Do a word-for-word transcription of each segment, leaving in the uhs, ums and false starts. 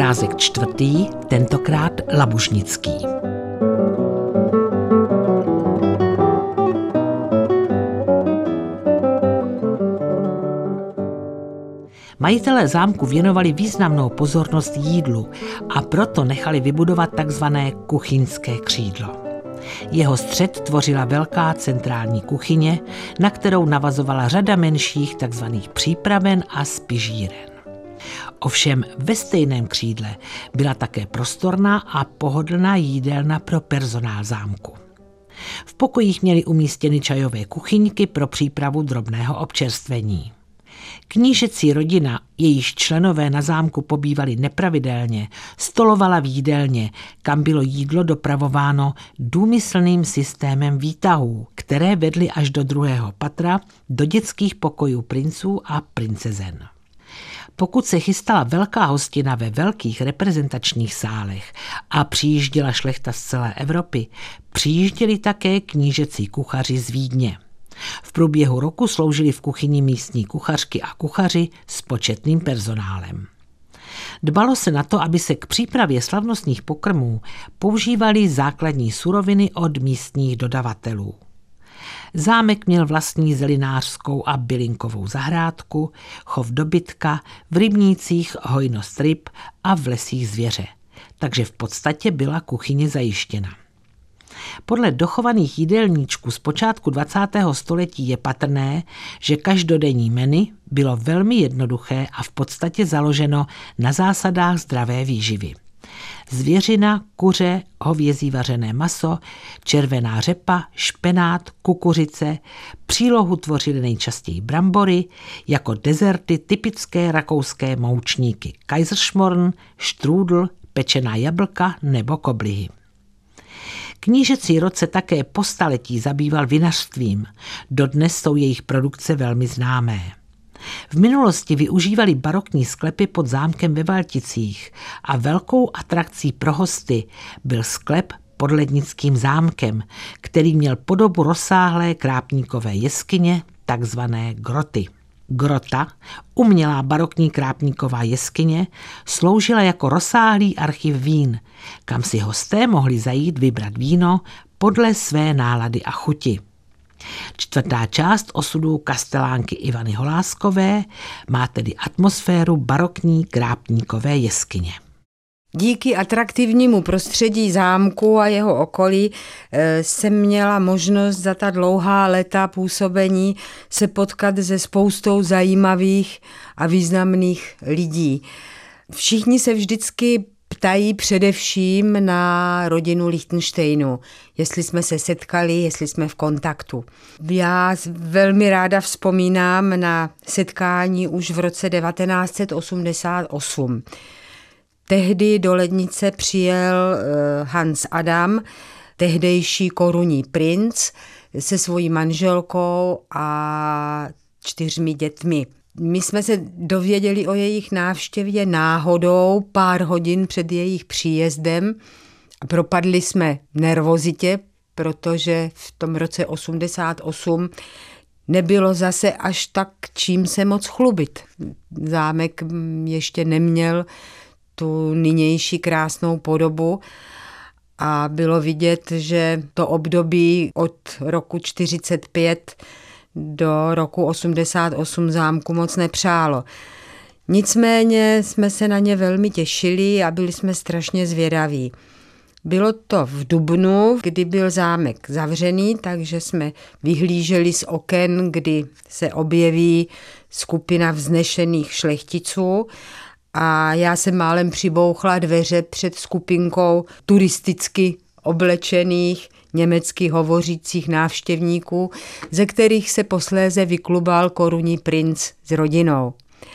Obrázek čtvrtý, tentokrát labužnický. Majitelé zámku věnovali významnou pozornost jídlu a proto nechali vybudovat takzvané kuchyňské křídlo. Jeho střed tvořila velká centrální kuchyně, na kterou navazovala řada menších takzvaných přípraven a spižíren. Ovšem ve stejném křídle byla také prostorná a pohodlná jídelna pro personál zámku. V pokojích měli umístěny čajové kuchyňky pro přípravu drobného občerstvení. Knížecí rodina, jejíž členové na zámku pobývali nepravidelně, stolovala v jídelně, kam bylo jídlo dopravováno důmyslným systémem výtahů, které vedly až do druhého patra, do dětských pokojů princů a princezen. Pokud se chystala velká hostina ve velkých reprezentačních sálech a přijížděla šlechta z celé Evropy, přijížděli také knížecí kuchaři z Vídně. V průběhu roku sloužili v kuchyni místní kuchařky a kuchaři s početným personálem. Dbalo se na to, aby se k přípravě slavnostních pokrmů používaly základní suroviny od místních dodavatelů. Zámek měl vlastní zelinářskou a bylinkovou zahrádku, chov dobytka, v rybnících hojnost ryb a v lesích zvěře, takže v podstatě byla kuchyně zajištěna. Podle dochovaných jídelníčků z počátku dvacátého století je patrné, že každodenní menu bylo velmi jednoduché a v podstatě založeno na zásadách zdravé výživy. Zvěřina, kuře, hovězí vařené maso, červená řepa, špenát, kukuřice, přílohu tvořily nejčastěji brambory, jako dezerty typické rakouské moučníky Kaiserschmarrn, štrůdl, pečená jablka nebo koblihy. Knížecí rod se také po staletí zabýval vinařstvím, dodnes jsou jejich produkce velmi známé. V minulosti využívali barokní sklepy pod zámkem ve Valticích a velkou atrakcí pro hosty byl sklep pod Lednickým zámkem, který měl podobu rozsáhlé krápníkové jeskyně, takzvané groty. Grota, umělá barokní krápníková jeskyně, sloužila jako rozsáhlý archiv vín, kam si hosté mohli zajít vybrat víno podle své nálady a chuti. Čtvrtá část osudů kastelánky Ivany Holáskové má tedy atmosféru barokní krápníkové jeskyně. Díky atraktivnímu prostředí zámku a jeho okolí jsem měla možnost za ta dlouhá léta působení se potkat se spoustou zajímavých a významných lidí. Všichni se vždycky ptají především na rodinu Lichtensteinu, jestli jsme se setkali, jestli jsme v kontaktu. Já velmi ráda vzpomínám na setkání už v roce devatenáct set osmdesát osm. Tehdy do Lednice přijel Hans Adam, tehdejší korunní princ, se svojí manželkou a čtyřmi dětmi. My jsme se dověděli o jejich návštěvě náhodou pár hodin před jejich příjezdem a propadli jsme nervozitě, protože v tom roce osmdesát osm nebylo zase až tak čím se moc chlubit. Zámek ještě neměl tu nynější krásnou podobu a bylo vidět, že to období od roku čtyřicet pět do roku osmdesát osm zámku moc nepřálo. Nicméně jsme se na ně velmi těšili a byli jsme strašně zvědaví. Bylo to v dubnu, kdy byl zámek zavřený, takže jsme vyhlíželi z oken, kdy se objeví skupina vznešených šlechticů a já jsem málem přibouchla dveře před skupinkou turisticky oblečených německy hovořících návštěvníků, ze kterých se posléze vyklubal korunní princ s rodinou.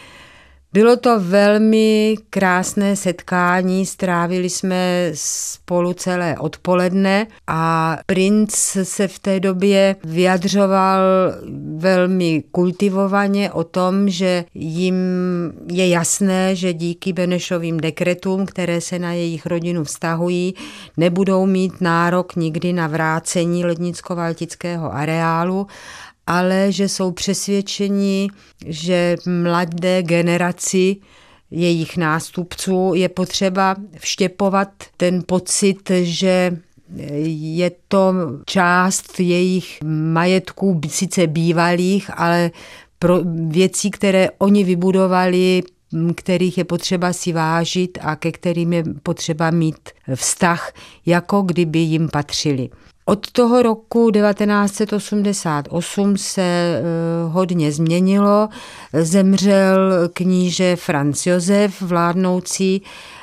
Bylo to velmi krásné setkání, strávili jsme spolu celé odpoledne a princ se v té době vyjadřoval velmi kultivovaně o tom, že jim je jasné, že díky Benešovým dekretům, které se na jejich rodinu vztahují, nebudou mít nárok nikdy na vrácení lednicko-valtického areálu, ale že jsou přesvědčeni, že mladé generaci jejich nástupců, je potřeba vštěpovat ten pocit, že je to část jejich majetků, sice bývalých, ale pro věcí, které oni vybudovali, kterých je potřeba si vážit a ke kterým je potřeba mít vztah, jako kdyby jim patřili. Od toho roku devatenáct set osmdesát osm se hodně změnilo. Zemřel kníže Franz Josef, vládnoucí,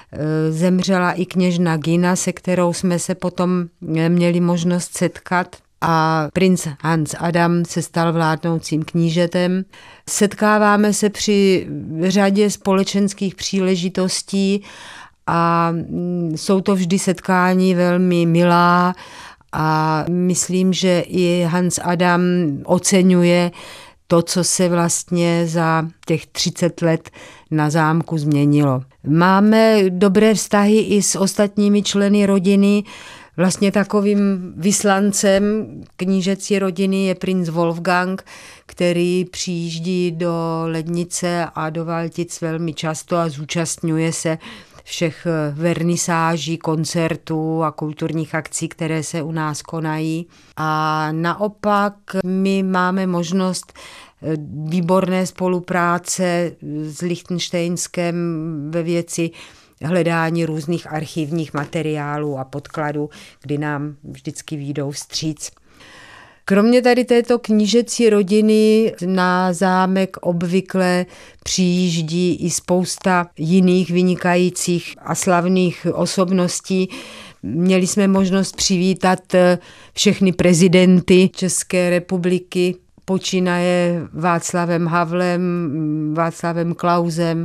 zemřela i kněžna Gina, se kterou jsme se potom měli možnost setkat, a princ Hans Adam se stal vládnoucím knížetem. Setkáváme se při řadě společenských příležitostí a jsou to vždy setkání velmi milá a myslím, že i Hans Adam oceňuje to, co se vlastně za těch třicet let na zámku změnilo. Máme dobré vztahy i s ostatními členy rodiny. Vlastně takovým vyslancem knížecí rodiny je princ Wolfgang, který přijíždí do Lednice a do Valtic velmi často a zúčastňuje se všech vernisáží, koncertů a kulturních akcí, které se u nás konají. A naopak my máme možnost výborné spolupráce s Lichtenštejnskem ve věci hledání různých archivních materiálů a podkladů, kdy nám vždycky vyjdou vstříc. Kromě tady této knížecí rodiny na zámek obvykle přijíždí i spousta jiných vynikajících a slavných osobností. Měli jsme možnost přivítat všechny prezidenty České republiky, počínaje Václavem Havlem, Václavem Klausem,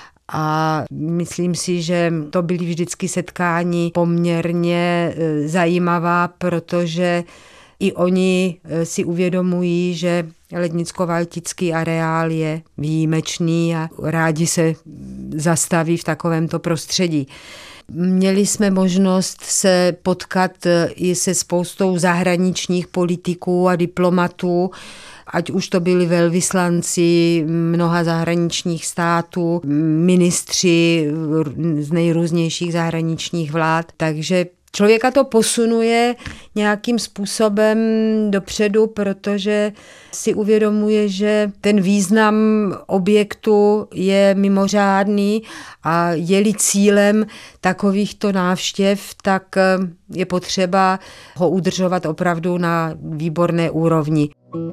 a myslím si, že to byly vždycky setkání poměrně zajímavá, protože i oni si uvědomují, že lednicko-valtický areál je výjimečný a rádi se zastaví v takovémto prostředí. Měli jsme možnost se potkat i se spoustou zahraničních politiků a diplomatů, ať už to byli velvyslanci mnoha zahraničních států, ministři z nejrůznějších zahraničních vlád, takže člověka to posunuje nějakým způsobem dopředu, protože si uvědomuje, že ten význam objektu je mimořádný a je-li cílem takovýchto návštěv, tak je potřeba ho udržovat opravdu na výborné úrovni.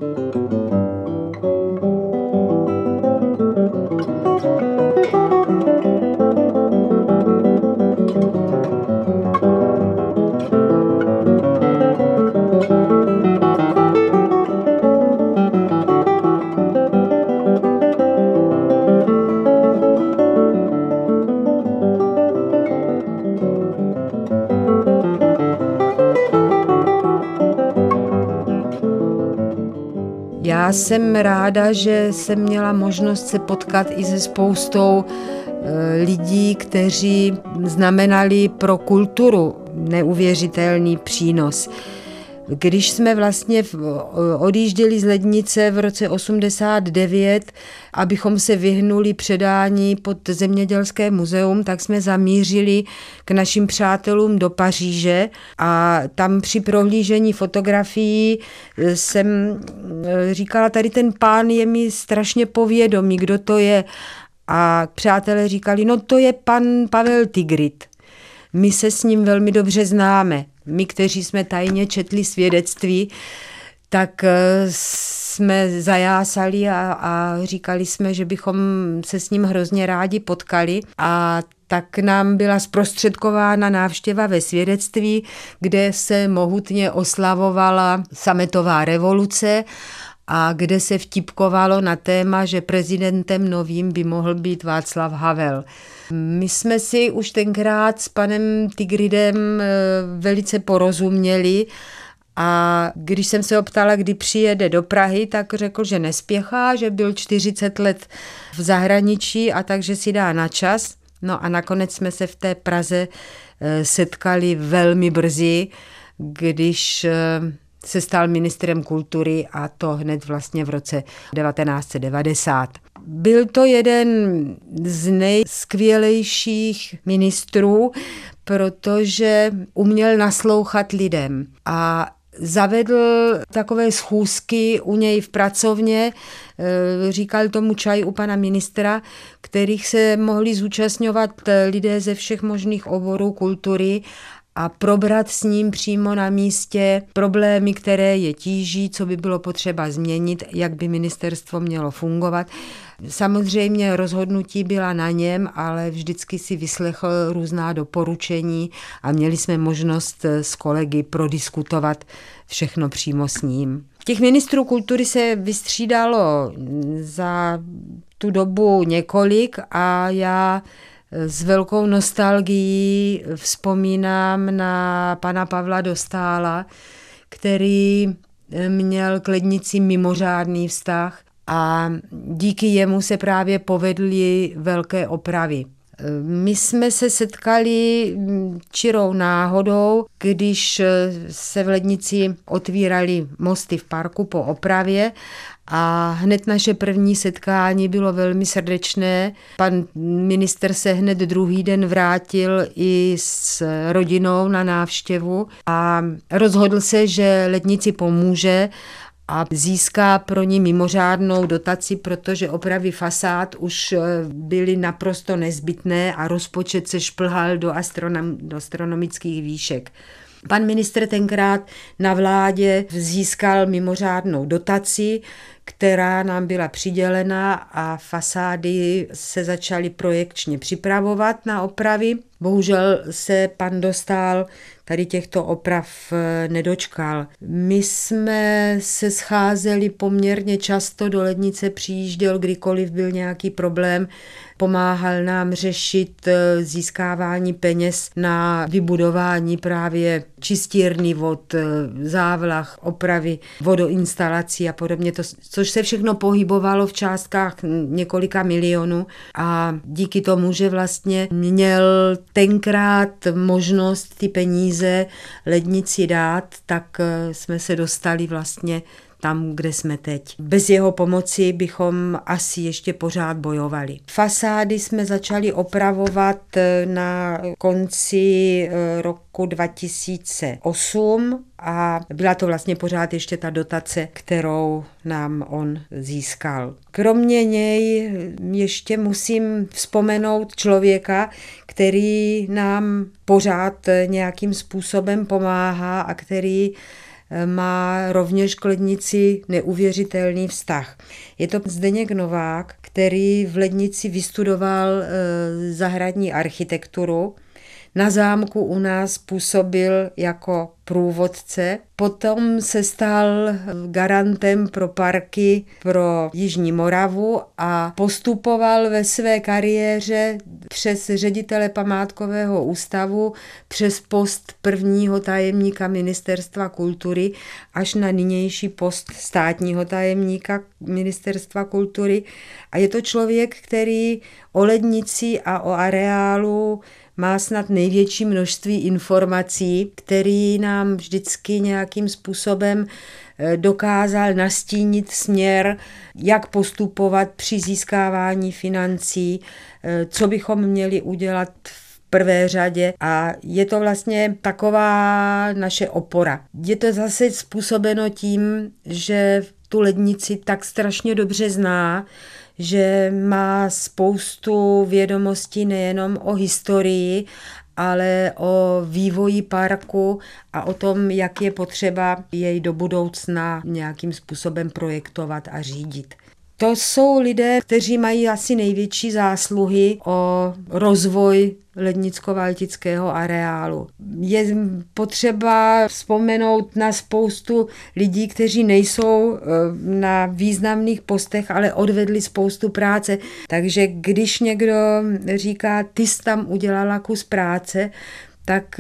Já jsem ráda, že jsem měla možnost se potkat i se spoustou lidí, kteří znamenali pro kulturu neuvěřitelný přínos. Když jsme vlastně odjížděli z Lednice v roce osmdesát devět, abychom se vyhnuli předání pod Zemědělské muzeum, tak jsme zamířili k našim přátelům do Paříže a tam při prohlížení fotografií jsem říkala, tady ten pán je mi strašně povědomý, kdo to je. A přátelé říkali, no to je pan Pavel Tigrit. My se s ním velmi dobře známe. My, kteří jsme tajně četli svědectví, tak jsme zajásali a, a říkali jsme, že bychom se s ním hrozně rádi potkali. A tak nám byla zprostředkována návštěva ve svědectví, kde se mohutně oslavovala sametová revoluce a kde se vtipkovalo na téma, že prezidentem novým by mohl být Václav Havel. My jsme si už tenkrát s panem Tigridem velice porozuměli a když jsem se optala, kdy přijede do Prahy, tak řekl, že nespěchá, že byl čtyřicet let v zahraničí a takže si dá na čas. No a nakonec jsme se v té Praze setkali velmi brzy, když se stal ministrem kultury a to hned vlastně v roce devatenáct set devadesát. byl to jeden z nejskvělejších ministrů, protože uměl naslouchat lidem a zavedl takové schůzky u něj v pracovně, říkal tomu čaj u pana ministra, kterých se mohli zúčastňovat lidé ze všech možných oborů kultury a probrat s ním přímo na místě problémy, které je tíží, co by bylo potřeba změnit, jak by ministerstvo mělo fungovat. Samozřejmě rozhodnutí byla na něm, ale vždycky si vyslechl různá doporučení a měli jsme možnost s kolegy prodiskutovat všechno přímo s ním. Těch ministrů kultury se vystřídalo za tu dobu několik a já s velkou nostalgií vzpomínám na pana Pavla Dostála, který měl k Lednici mimořádný vztah a díky jemu se právě povedly velké opravy. My jsme se setkali čirou náhodou, když se v Lednici otvíraly mosty v parku po opravě a hned naše první setkání bylo velmi srdečné. Pan minister se hned druhý den vrátil i s rodinou na návštěvu a rozhodl se, že Lednici pomůže a získá pro ní mimořádnou dotaci, protože opravy fasád už byly naprosto nezbytné a rozpočet se šplhal do, astronom, do astronomických výšek. Pan ministr tenkrát na vládě získal mimořádnou dotaci, která nám byla přidělena a fasády se začaly projekčně připravovat na opravy. Bohužel se pan Dostál tady těchto oprav nedočkal. My jsme se scházeli poměrně často, do Lednice přijížděl, kdykoliv byl nějaký problém, pomáhal nám řešit získávání peněz na vybudování právě čistírny vod, závlah, opravy vodoinstalací a podobně, to, což se všechno pohybovalo v částkách několika milionů a díky tomu, že vlastně měl tenkrát možnost ty peníze Lednici dát, tak jsme se dostali vlastně tam, kde jsme teď. Bez jeho pomoci bychom asi ještě pořád bojovali. Fasády jsme začali opravovat na konci roku dva tisíce osm a byla to vlastně pořád ještě ta dotace, kterou nám on získal. Kromě něj ještě musím vzpomenout člověka, který nám pořád nějakým způsobem pomáhá a který má rovněž k Lednici neuvěřitelný vztah. Je to Zdeněk Novák, který v Lednici vystudoval zahradní architekturu. Na zámku u nás působil jako průvodce, potom se stal garantem pro parky pro Jižní Moravu a postupoval ve své kariéře přes ředitele památkového ústavu, přes post prvního tajemníka Ministerstva kultury až na nynější post státního tajemníka Ministerstva kultury. A je to člověk, který o Lednici a o areálu má snad největší množství informací, který nám vždycky nějakým způsobem dokázal nastínit směr, jak postupovat při získávání financí, co bychom měli udělat v prvé řadě a je to vlastně taková naše opora. Je to zase způsobeno tím, že tu Lednici tak strašně dobře zná, že má spoustu vědomostí nejenom o historii, ale o vývoji parku a o tom, jak je potřeba jej do budoucna nějakým způsobem projektovat a řídit. To jsou lidé, kteří mají asi největší zásluhy o rozvoj lednicko-valtického areálu. Je potřeba vzpomenout na spoustu lidí, kteří nejsou na významných postech, ale odvedli spoustu práce. Takže když někdo říká, ty jsi tam udělala kus práce, tak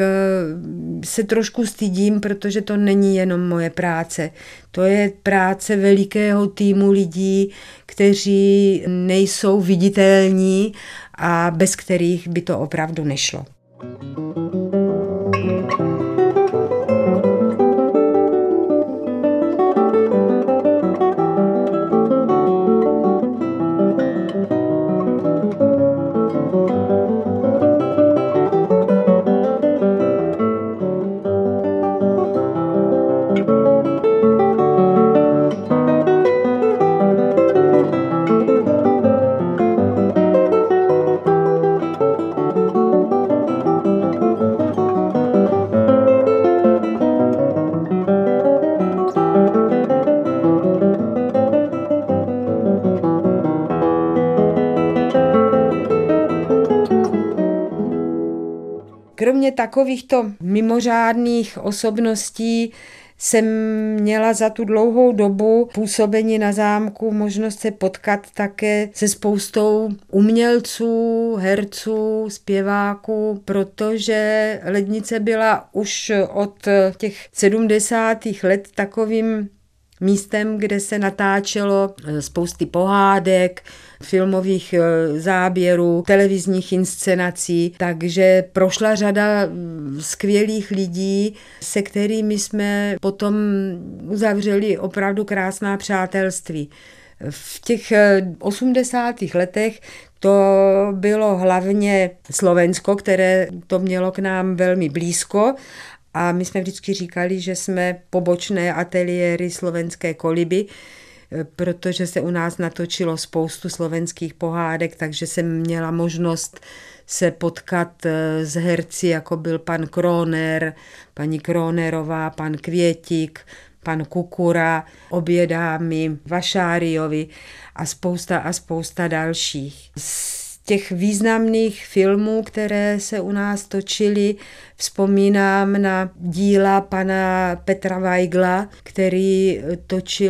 se trošku stydím, protože to není jenom moje práce. To je práce velikého týmu lidí, kteří nejsou viditelní a bez kterých by to opravdu nešlo. kromě takovýchto mimořádných osobností jsem měla za tu dlouhou dobu působení na zámku možnost se potkat také se spoustou umělců, herců, zpěváků, protože Lednice byla už od těch sedmdesátých let takovým místem, kde se natáčelo spousty pohádek, filmových záběrů, televizních inscenací, takže prošla řada skvělých lidí, se kterými jsme potom uzavřeli opravdu krásná přátelství. V těch osmdesátých letech to bylo hlavně Slovensko, které to mělo k nám velmi blízko, a my jsme vždycky říkali, že jsme pobočné ateliéry Slovenské koliby, protože se u nás natočilo spoustu slovenských pohádek, takže jsem měla možnost se potkat s herci, jako byl pan Kroner, paní Kronerová, pan Květík, pan Kukura, obě dámy, Vašáriovi a spousta a spousta dalších. Z těch významných filmů, které se u nás točily, vzpomínám na díla pana Petra Weigla, který točil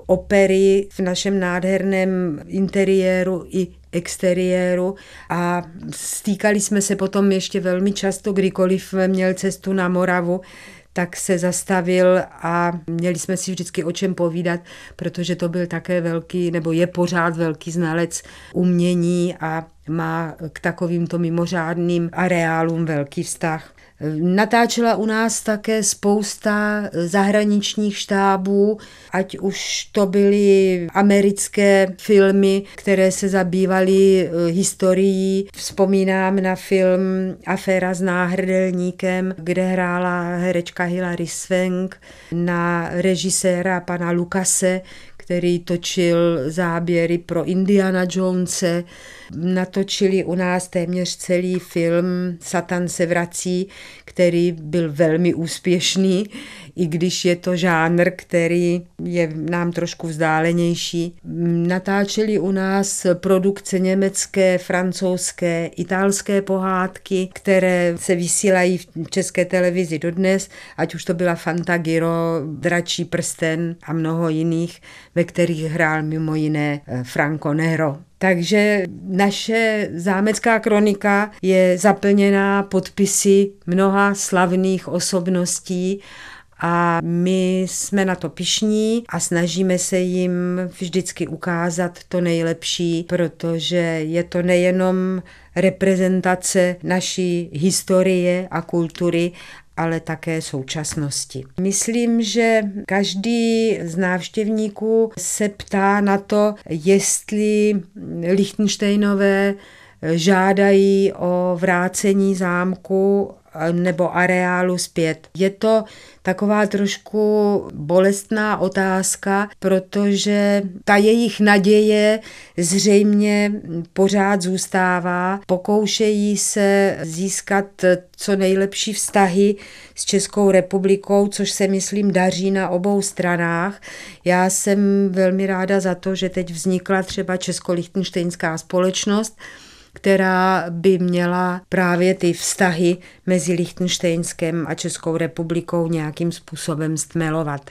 opery v našem nádherném interiéru i exteriéru a stýkali jsme se potom ještě velmi často, kdykoliv měl cestu na Moravu, tak se zastavil a měli jsme si vždycky o čem povídat, protože to byl také velký, nebo je pořád velký znalec umění a má k takovýmto mimořádným areálům velký vztah. Natáčela u nás také spousta zahraničních štábů, ať už to byly americké filmy, které se zabývaly historií. Vzpomínám na film Aféra s náhrdelníkem, kde hrála herečka Hilary Swank, na režiséra pana Lucase, který točil záběry pro Indiana Jonese. Natočili u nás téměř celý film Satan se vrací, který byl velmi úspěšný, i když je to žánr, který je nám trošku vzdálenější. Natáčeli u nás produkce německé, francouzské, italské pohádky, které se vysílají v České televizi dodnes, ať už to byla Fantagiro, Dračí prsten a mnoho jiných, ve kterých hrál mimo jiné Franco Nero. Takže naše zámecká kronika je zaplněná podpisy mnoha slavných osobností a my jsme na to pyšní a snažíme se jim vždycky ukázat to nejlepší, protože je to nejenom reprezentace naší historie a kultury, ale také současnosti. Myslím, že každý z návštěvníků se ptá na to, jestli Lichtenštejnové žádají o vrácení zámku nebo areálu zpět. Je to taková trošku bolestná otázka, protože ta jejich naděje zřejmě pořád zůstává. Pokoušejí se získat co nejlepší vztahy s Českou republikou, což se myslím daří na obou stranách. Já jsem velmi ráda za to, že teď vznikla třeba Česko-lichtenštejnská společnost, která by měla právě ty vztahy mezi Lichtenštejnskem a Českou republikou nějakým způsobem stmelovat.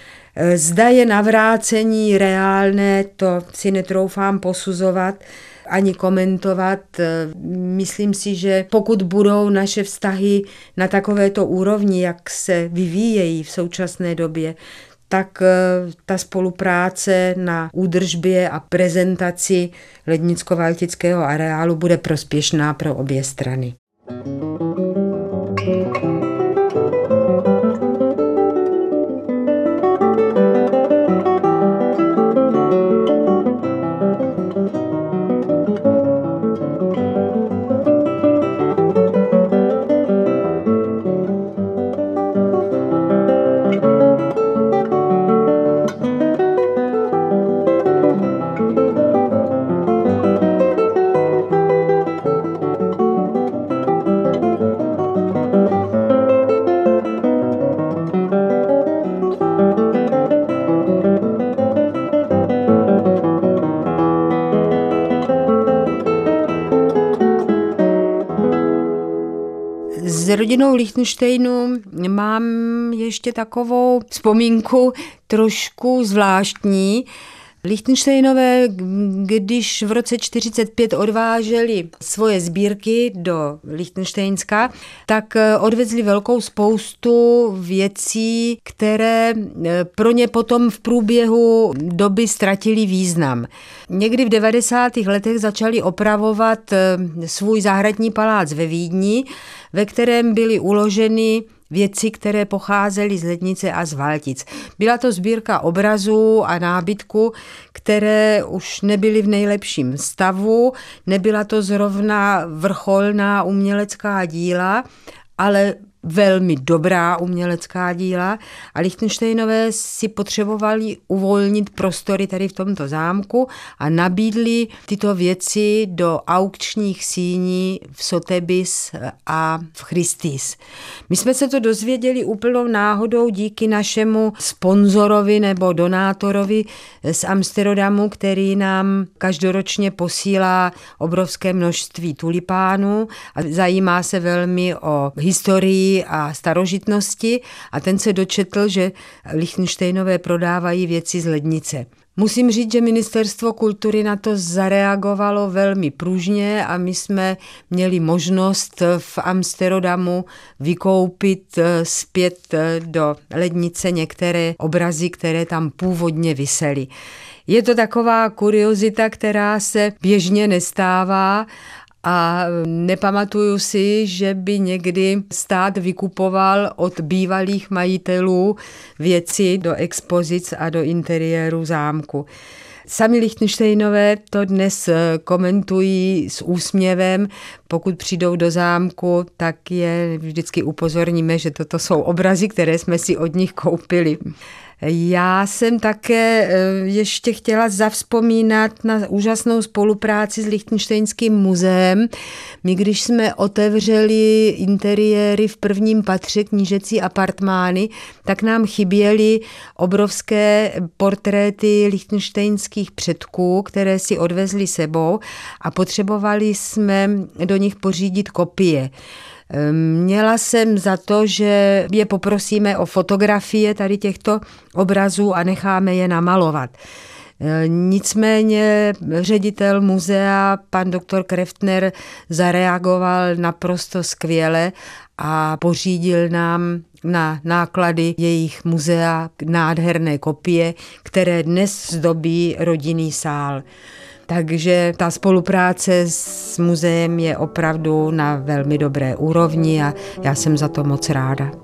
Zda je navrácení reálné, to si netroufám posuzovat ani komentovat. Myslím si, že pokud budou naše vztahy na takovéto úrovni, jak se vyvíjejí v současné době, tak ta spolupráce na údržbě a prezentaci lednicko-valtického areálu bude prospěšná pro obě strany. rodinou Lichtenštejnu mám ještě takovou vzpomínku trošku zvláštní. Lichtenštejnové, když v roce čtyřicet pět odváželi svoje sbírky do Lichtenštejnska, tak odvezli velkou spoustu věcí, které pro ně potom v průběhu doby ztratili význam. Někdy v devadesátých letech začali opravovat svůj zahradní palác ve Vídni, ve kterém byly uloženy věci, které pocházely z Lednice a z Valtic. Byla to sbírka obrazů a nábytku, které už nebyly v nejlepším stavu, nebyla to zrovna vrcholná umělecká díla, ale velmi dobrá umělecká díla a Lichtenštejnové si potřebovali uvolnit prostory tady v tomto zámku a nabídli tyto věci do aukčních síní v Sotheby's a v Christie's. My jsme se to dozvěděli úplnou náhodou díky našemu sponzorovi nebo donátorovi z Amsterdamu, který nám každoročně posílá obrovské množství tulipánů a zajímá se velmi o historii a starožitnosti a ten se dočetl, že Lichtenštejnové prodávají věci z Lednice. Musím říct, že Ministerstvo kultury na to zareagovalo velmi pružně a my jsme měli možnost v Amsterdamu vykoupit zpět do Lednice některé obrazy, které tam původně visely. Je to taková kuriozita, která se běžně nestává, a nepamatuju si, že by někdy stát vykupoval od bývalých majitelů věci do expozic a do interiéru zámku. Sami Lichtenštejnové to dnes komentují s úsměvem. Pokud přijdou do zámku, tak je vždycky upozorníme, že toto jsou obrazy, které jsme si od nich koupili. Já jsem také ještě chtěla zavzpomínat na úžasnou spolupráci s Lichtenštejnským muzeem. My, když jsme otevřeli interiéry v prvním patře knížecí apartmány, tak nám chyběly obrovské portréty lichtenštejnských předků, které si odvezli sebou a potřebovali jsme do nich pořídit kopie. Měla jsem za to, že je poprosíme o fotografie tady těchto obrazů a necháme je namalovat. Nicméně ředitel muzea, pan doktor Kreftner, zareagoval naprosto skvěle a pořídil nám na náklady jejich muzea nádherné kopie, které dnes zdobí rodinný sál. Takže ta spolupráce s muzeem je opravdu na velmi dobré úrovni a já jsem za to moc ráda.